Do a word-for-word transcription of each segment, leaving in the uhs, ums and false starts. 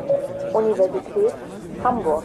Universität Hamburg.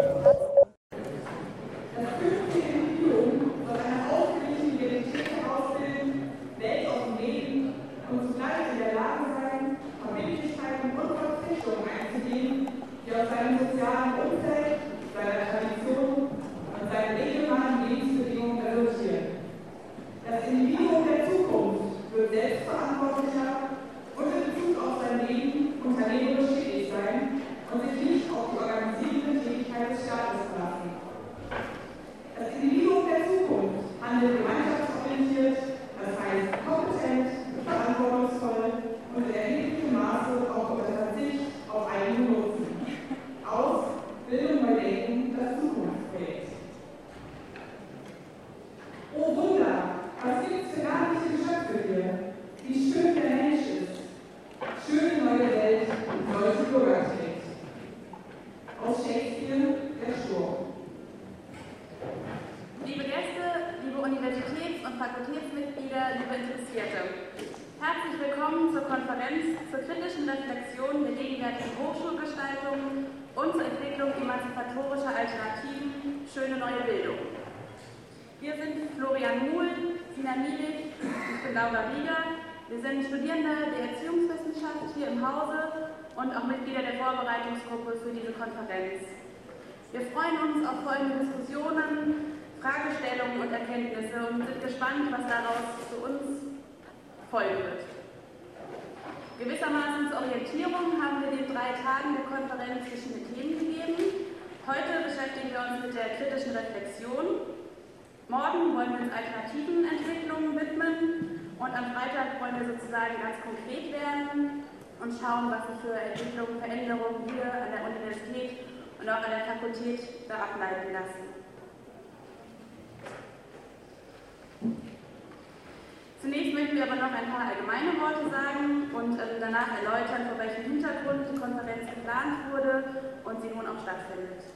Und auch Mitglieder der Vorbereitungsgruppe für diese Konferenz. Wir freuen uns auf folgende Diskussionen, Fragestellungen und Erkenntnisse und sind gespannt, was daraus für uns folgen wird. Gewissermaßen zur Orientierung haben wir den drei Tagen der Konferenz verschiedene Themen gegeben. Heute beschäftigen wir uns mit der kritischen Reflexion. Morgen wollen wir uns alternativen Entwicklungen widmen und am Freitag wollen wir sozusagen ganz konkret werden und schauen, was sich für Entwicklungen, Veränderungen hier an der Universität und auch an der Fakultät da ableiten lassen. Zunächst möchten wir aber noch ein paar allgemeine Worte sagen und ähm, danach erläutern, vor welchem Hintergrund die Konferenz geplant wurde und sie nun auch stattfindet.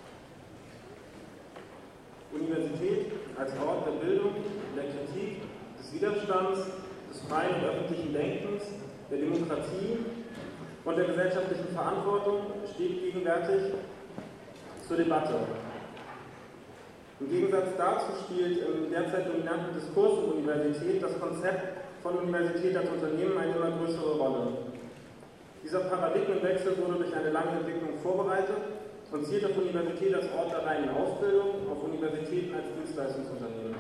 Universität als Ort der Bildung, der Kritik, des Widerstands, des freien und öffentlichen Denkens, der Demokratie und der gesellschaftlichen Verantwortung steht gegenwärtig zur Debatte. Im Gegensatz dazu spielt im derzeit dominanten Diskurs der Universität das Konzept von Universität als Unternehmen eine immer größere Rolle. Dieser Paradigmenwechsel wurde durch eine lange Entwicklung vorbereitet und zielt auf Universität als Ort der reinen Ausbildung, auf Universitäten als Dienstleistungsunternehmen.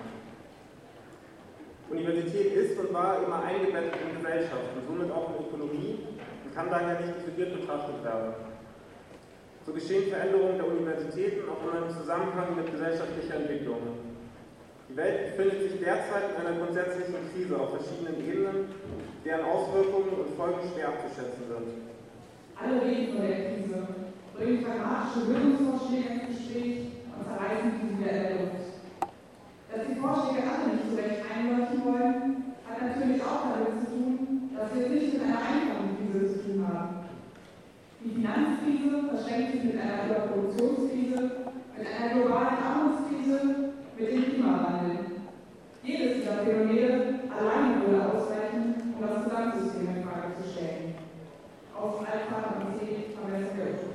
Universität ist und war immer eingebettet in Gesellschaft und somit auch in Ökonomie und kann daher nicht isoliert betrachtet werden. So geschehen Veränderungen der Universitäten auch immer im Zusammenhang mit gesellschaftlicher Entwicklung. Die Welt befindet sich derzeit in einer grundsätzlichen Krise auf verschiedenen Ebenen, deren Auswirkungen und Folgen schwer abzuschätzen sind. Alle reden von der Krise, bringen pragmatische Lösungsvorschläge ins Gespräch und zerreißen diese wieder in der Luft. Dass die Vorschläge alle nicht so recht einleuchten wollen, hat natürlich auch damit zu tun, dass wir es nicht mit einer einfachen Krise zu tun haben. Die Finanzkrise verschränkt sich mit einer Überproduktionskrise, mit einer globalen Armutskrise, mit dem Klimawandel. Jedes dieser Phänomene allein würde ausreichen, um das Gesamtsystem in Frage zu stellen. Aus Altvater und Selig haben wir es gehört.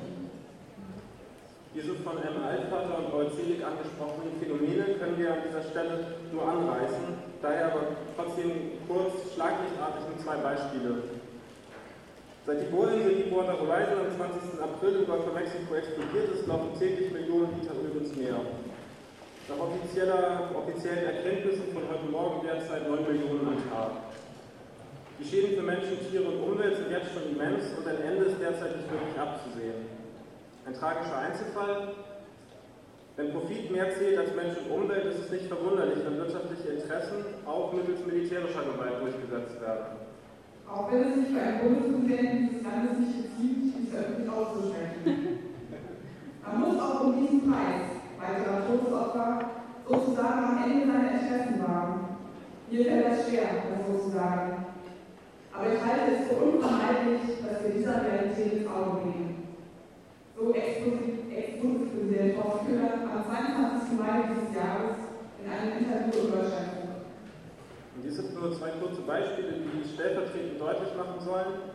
Diese von M. Altvater und Paul Selig angesprochenen Phänomene können wir an dieser Stelle nur anreißen, daher aber trotzdem kurz schlaglichtartig in zwei Beispiele. Seit die Bohrinsel Deepwater Horizon am zwanzigsten April im Golf von Mexiko explodiert ist, laufen täglich Millionen Liter Öl ins Meer. Nach offizieller, offiziellen Erkenntnissen von heute Morgen derzeit neun Millionen am Tag. Die Schäden für Menschen, Tiere und Umwelt sind jetzt schon immens und ein Ende ist derzeit nicht wirklich abzusehen. Ein tragischer Einzelfall. Wenn Profit mehr zählt als Mensch und Umwelt, ist es nicht verwunderlich, wenn wirtschaftliche Interessen auch mittels militärischer Gewalt durchgesetzt werden. Auch wenn es sich für einen Bundespräsidenten dieses Landes nicht geziemt, dies öffentlich auszusprechen. Man muss auch um diesen Preis weiterer Todesopfer sozusagen am Ende seiner Interessen wahren. Mir fällt das schwer, das so zu sagen. Aber ich halte es für unvermeidlich, dass wir dieser Realität ins Auge blicken. So Ex-Bundespräsident Horst Köhler am zweiundzwanzigsten Mai dieses Jahres in einem Interview in Deutschland. Und dies sind nur zwei kurze Beispiele, die stellvertretend deutlich machen sollen,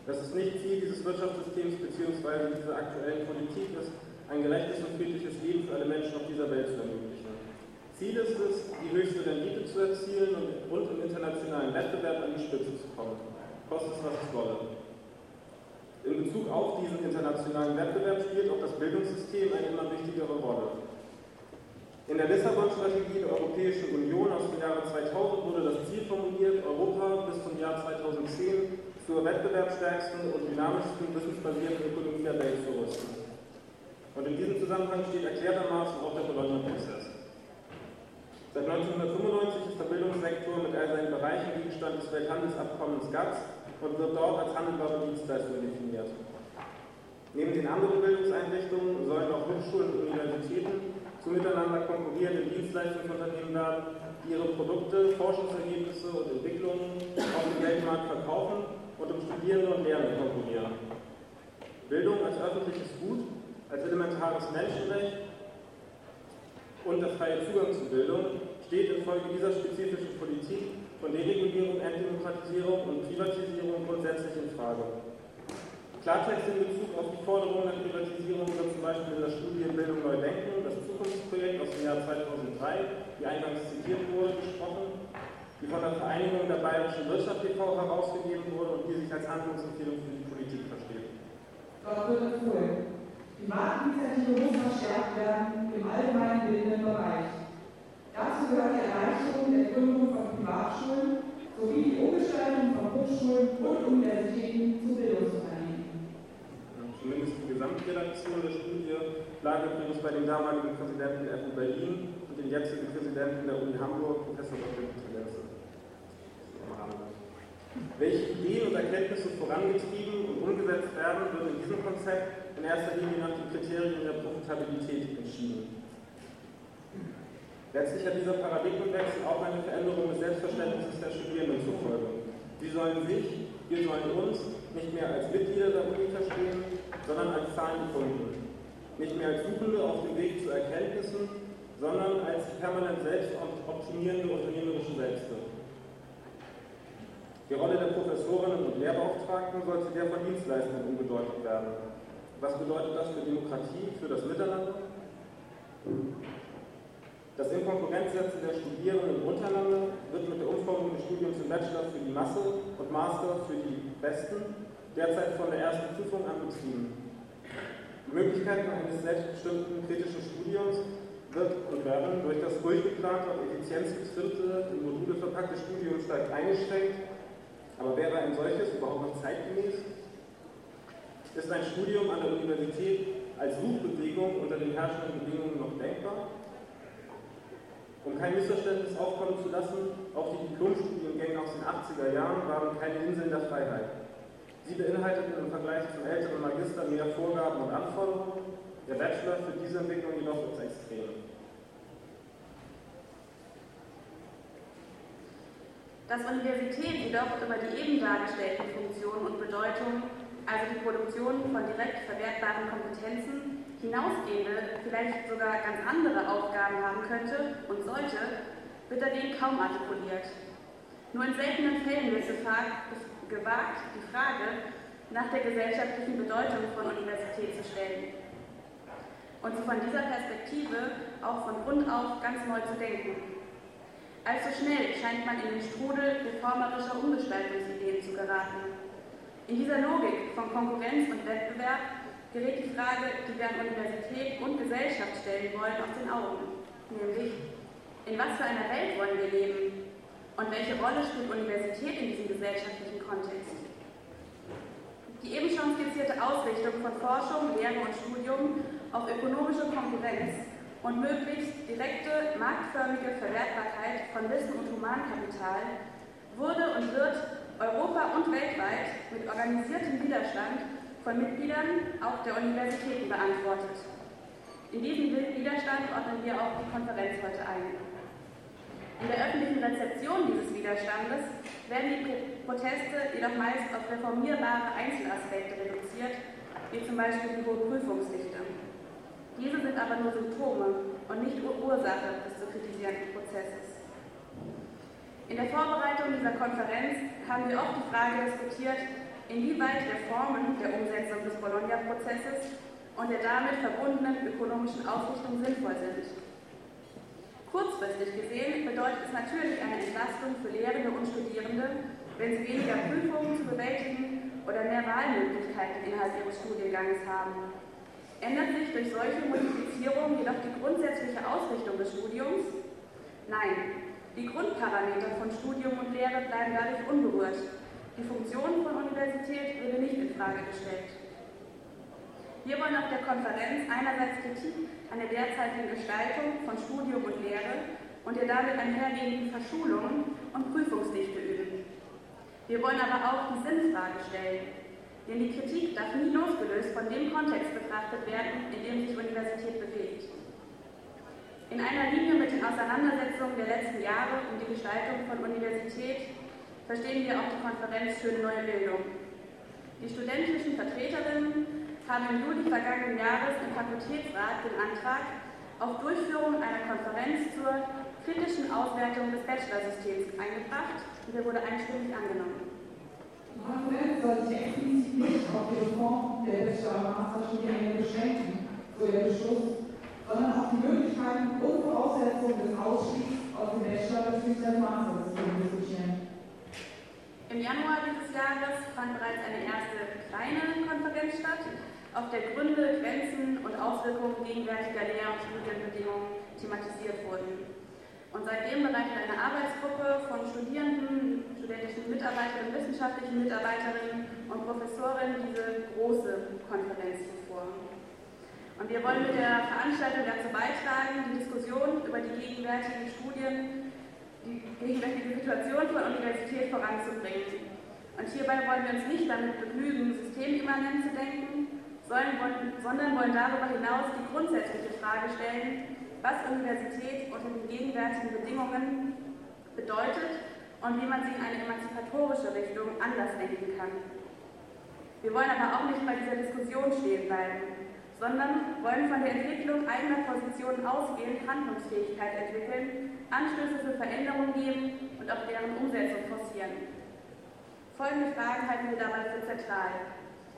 dass es nicht Ziel dieses Wirtschaftssystems bzw. dieser aktuellen Politik ist, ein gerechtes und friedliches Leben für alle Menschen auf dieser Welt zu ermöglichen. Ziel ist es, die höchste Rendite zu erzielen und, und im internationalen Wettbewerb an die Spitze zu kommen, koste es, was es wolle. In Bezug auf diesen internationalen Wettbewerb spielt auch das Bildungssystem eine immer wichtigere Rolle. In der Lissabon-Strategie der Europäischen Union aus dem Jahre zweitausend wurde das Ziel formuliert, Europa bis zum Jahr zweitausendzehn zur wettbewerbsstärksten und dynamischsten wissensbasierten Ökonomie der Welt zu rüsten. Und in diesem Zusammenhang steht erklärtermaßen auch der Bologna-Prozess. Seit neunzehnhundertfünfundneunzig ist der Bildungssektor mit all seinen Bereichen Gegenstand des Welthandelsabkommens G A T S und wird dort als handelbare Dienstleistung definiert. Neben den anderen Bildungseinrichtungen sollen auch Hochschulen und Universitäten zu miteinander konkurrierenden Dienstleistungsunternehmen werden, die ihre Produkte, Forschungsergebnisse und Entwicklungen auf dem Weltmarkt verkaufen und um Studierende und Lehrende konkurrieren. Bildung als öffentliches Gut, als elementares Menschenrecht und der freie Zugang zu Bildung steht infolge dieser spezifischen Politik von Deregulierung, Entdemokratisierung und Privatisierung grundsätzlich in Frage. Klartext in Bezug auf die Forderung nach Privatisierung wird zum Beispiel in der Studie Bildung neu denken, das Zukunftsprojekt aus dem Jahr zweitausenddrei, die eingangs zitiert wurde, gesprochen, die von der Vereinigung der Bayerischen Wirtschaft e V herausgegeben wurde und die sich als Handlungsempfehlung für die Politik versteht. Dort wird empfohlen: Die Marktinitiative muss verstärkt werden im allgemeinen bildenden Bereich. Dazu gehört die Erleichterung der Gründung von Privatschulen sowie die Umgestaltung von Hochschulen und Universitäten zu Bildungsunternehmen. Zumindest die Gesamtredaktion der Studie lag übrigens bei dem damaligen Präsidenten der F U Berlin und dem jetzigen Präsidenten der Uni Hamburg, Professor Doktor Lenze. Welche Ideen und Erkenntnisse vorangetrieben und umgesetzt werden, wird in diesem Konzept in erster Linie nach den Kriterien der Profitabilität entschieden. Letztlich hat dieser Paradigmenwechsel auch eine Veränderung des Selbstverständnisses der Studierenden zur Folge. Sie sollen sich, wir sollen uns, nicht mehr als Mitglieder der Uni verstehen, sondern als zahlende Kunden. Nicht mehr als Suchende auf dem Weg zu Erkenntnissen, sondern als permanent selbst optimierende unternehmerische Selbste. Die Rolle der Professorinnen und Lehrbeauftragten sollte der von Dienstleistungen umgedeutet werden. Was bedeutet das für Demokratie, für das Miteinander? Das Inkonkurrenzsetzen der Studierenden untereinander wird mit der Umformung des Studiums im Bachelor für die Masse und Master für die Besten derzeit von der ersten Prüfung an betrieben. Die Möglichkeiten eines selbstbestimmten kritischen Studiums wird und werden durch das durchgeplante und effizienzgetrimmte, in Module verpackte Studium stark eingeschränkt. Aber wäre ein solches überhaupt noch zeitgemäß? Ist ein Studium an der Universität als Suchbewegung unter den herrschenden Bedingungen noch denkbar? Um kein Missverständnis aufkommen zu lassen, auch die Diplomstudiengänge aus den achtziger Jahren waren keine Inseln der Freiheit. Sie beinhalteten im Vergleich zum älteren Magister mehr Vorgaben und Anforderungen, der Bachelor für diese Entwicklung jedoch ins Extrem. Dass Universität jedoch über die eben dargestellten Funktionen und Bedeutungen, also die Produktion von direkt verwertbaren Kompetenzen, hinausgehende, vielleicht sogar ganz andere Aufgaben haben könnte und sollte, wird dagegen kaum artikuliert. Nur in seltenen Fällen wird gewagt, die Frage nach der gesellschaftlichen Bedeutung von Universität zu stellen und sie von dieser Perspektive auch von Grund auf ganz neu zu denken. Allzu schnell scheint man in den Strudel reformerischer Umgestaltungsideen zu geraten. In dieser Logik von Konkurrenz und Wettbewerb gerät die Frage, die wir an Universität und Gesellschaft stellen wollen, aus den Augen. Nämlich, in was für einer Welt wollen wir leben? Und welche Rolle spielt Universität in diesem gesellschaftlichen Kontext? Die eben schon skizzierte Ausrichtung von Forschung, Lehre und Studium auf ökonomische Konkurrenz und möglichst direkte, marktförmige Verwertbarkeit von Wissen und Humankapital wurde und wird Europa und weltweit mit organisiertem Widerstand von Mitgliedern auch der Universitäten beantwortet. In diesen Widerstand ordnen wir auch die Konferenz heute ein. In der öffentlichen Rezeption dieses Widerstandes werden die Proteste jedoch meist auf reformierbare Einzelaspekte reduziert, wie zum Beispiel die hohe Prüfungsdichte. Diese sind aber nur Symptome und nicht Ursache des zu kritisierenden Prozesses. In der Vorbereitung dieser Konferenz haben wir oft die Frage diskutiert, inwieweit Reformen der Umsetzung des Bologna-Prozesses und der damit verbundenen ökonomischen Ausrichtung sinnvoll sind. Kurzfristig gesehen bedeutet es natürlich eine Entlastung für Lehrende und Studierende, wenn sie weniger Prüfungen zu bewältigen oder mehr Wahlmöglichkeiten innerhalb ihres Studienganges haben. Ändert sich durch solche Modifizierungen jedoch die grundsätzliche Ausrichtung des Studiums? Nein, die Grundparameter von Studium und Lehre bleiben dadurch unberührt. Die Funktion von Universität würde nicht in Frage gestellt. Wir wollen auf der Konferenz einerseits Kritik an der derzeitigen Gestaltung von Studium und Lehre und der damit einhergehenden Verschulung und Prüfungsdichte üben. Wir wollen aber auch die Sinnfrage stellen, denn die Kritik darf nie losgelöst von dem Kontext betrachtet werden, in dem sich Universität bewegt. In einer Linie mit den Auseinandersetzungen der letzten Jahre um die Gestaltung von Universität verstehen wir auch die Konferenz Schöne Neue Bildung. Die studentischen Vertreterinnen haben im Juli vergangenen Jahres im Fakultätsrat den Antrag auf Durchführung einer Konferenz zur kritischen Auswertung des Bachelorsystems eingebracht und der wurde einstimmig angenommen. Die Konferenz soll sich explizit nicht auf die Reform der Bachelor- und Masterstudiengänge beschränken, so der Beschluss, sondern auf die Möglichkeiten und Voraussetzungen des Ausstiegs aus dem Bachelor- bzw. Mastersystem diskutieren. Im Januar dieses Jahres fand bereits eine erste kleine Konferenz statt, auf der Gründe, Grenzen und Auswirkungen gegenwärtiger Lehr- und Studienbedingungen thematisiert wurden. Und seitdem bereitet eine Arbeitsgruppe von Studierenden, studentischen Mitarbeiterinnen, wissenschaftlichen Mitarbeiterinnen und Professorinnen diese große Konferenz vor. Und wir wollen mit der Veranstaltung dazu beitragen, die Diskussion über die gegenwärtigen Studien, die gegenwärtige Situation von Universität voranzubringen. Und hierbei wollen wir uns nicht damit begnügen, systemimmanent zu denken, sondern wollen darüber hinaus die grundsätzliche Frage stellen, was Universität unter den gegenwärtigen Bedingungen bedeutet und wie man sie in eine emanzipatorische Richtung anders denken kann. Wir wollen aber auch nicht bei dieser Diskussion stehen bleiben, sondern wollen von der Entwicklung eigener Positionen ausgehend Handlungsfähigkeit entwickeln, Anstöße für Veränderungen geben und auch deren Umsetzung forcieren. Folgende Fragen halten wir dabei für zentral.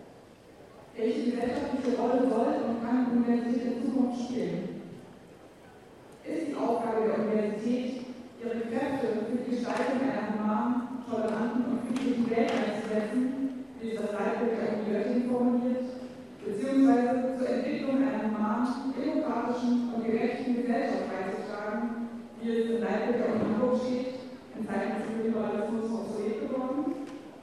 Welche gesellschaftliche Rolle soll und kann die Universität in Zukunft spielen? Ist die Aufgabe der Universität, ihre Kräfte für die Gestaltung einer humanen, toleranten und friedlichen Welt einzusetzen, wie es das Leitbild der Uni Göttingen formuliert, beziehungsweise zur Entwicklung einer humanen, demokratischen und gerechten Gesellschaft beizutragen, wie es im Leitbild der Uni Hamburg steht, in Zeiten des Liberalismus obsolet geworden?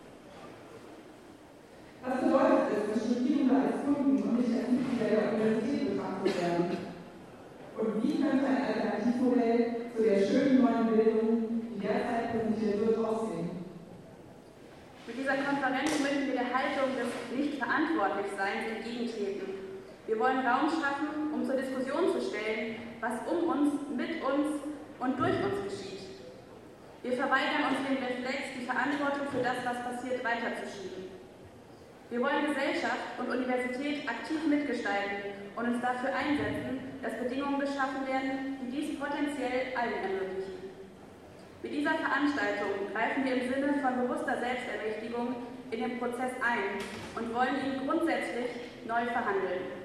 Was bedeutet es, dass Studierende als Kunden und nicht als Mitglieder der Universität betrachtet werden? Und wie könnte ein Alternativmodell zu der schönen neuen Bildung, die derzeit präsentiert wird, aussehen? Mit dieser Konferenz möchten wir der Haltung des Nicht-Verantwortlichseins entgegentreten. Wir wollen Raum schaffen, um zur Diskussion zu stellen, was um uns, mit uns und durch uns geschieht. Wir verweigern uns den Reflex, die Verantwortung für das, was passiert, weiterzuschieben. Wir wollen Gesellschaft und Universität aktiv mitgestalten und uns dafür einsetzen, dass Bedingungen geschaffen werden, die dies potenziell allen ermöglichen. Mit dieser Veranstaltung greifen wir im Sinne von bewusster Selbstermächtigung in den Prozess ein und wollen ihn grundsätzlich neu verhandeln.